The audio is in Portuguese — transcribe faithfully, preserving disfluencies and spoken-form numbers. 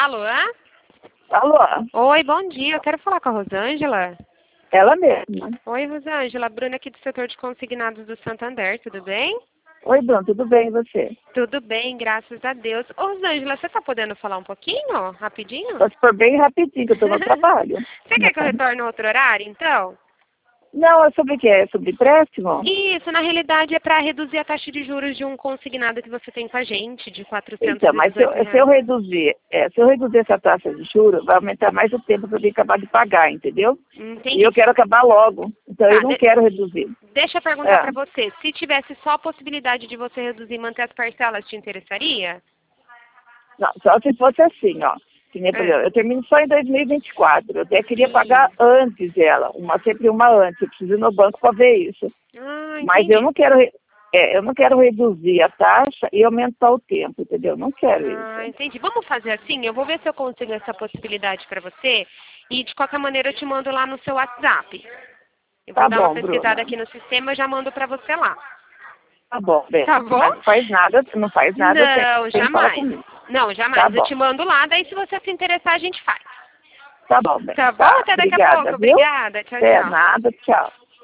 Alô? Alô? Oi, bom dia. Eu quero falar com a Rosângela. Ela mesma. Oi, Rosângela. Bruna aqui do setor de consignados do Santander, tudo bem? Oi, Bruno, tudo bem e você? Tudo bem, graças a Deus. Ô, Rosângela, você tá podendo falar um pouquinho, rapidinho? Só se for bem rapidinho, que eu tô no trabalho. Você quer que eu retorne outro horário, então? Não, é sobre o quê? É sobre empréstimo? Isso, na realidade é para reduzir a taxa de juros de um consignado que você tem com a gente, de quatrocentos Então, e mas se eu, dezoito se eu reais. reduzir, é, se eu reduzir essa taxa de juros, vai aumentar mais o tempo para eu acabar de pagar, entendeu? Entendi. E eu quero acabar logo. Então Tá, eu não de- quero reduzir. deixa eu perguntar É. para você. Se tivesse só a possibilidade de você reduzir e manter as parcelas, te interessaria? Não, só se fosse assim, ó. Que nem, por É. exemplo, eu termino só em dois mil e vinte e quatro. Eu até queria Sim. pagar antes dela, uma, sempre uma antes. Eu preciso ir no banco para ver isso. Ah, Mas eu entendi. não quero, re- é, eu não quero reduzir a taxa e aumentar o tempo, entendeu? Não quero Ah, isso. entendi. Vamos fazer assim? Eu vou ver se eu consigo essa possibilidade para você e de qualquer maneira eu te mando lá no seu WhatsApp. Eu vou Tá dar uma bom, pesquisada Bruna. aqui no sistema e já mando para você lá. Tá bom, bem. Tá bom? Mas não faz nada, não faz nada sem, Não, sem falar jamais. comigo. Não, Tá jamais. Eu bom. te mando lá, daí se você se interessar a gente faz. Tá bom, bem. Tá bom? Tá? Até daqui a Obrigada, pouco. viu? Obrigada. Tchau, É tchau. nada, tchau.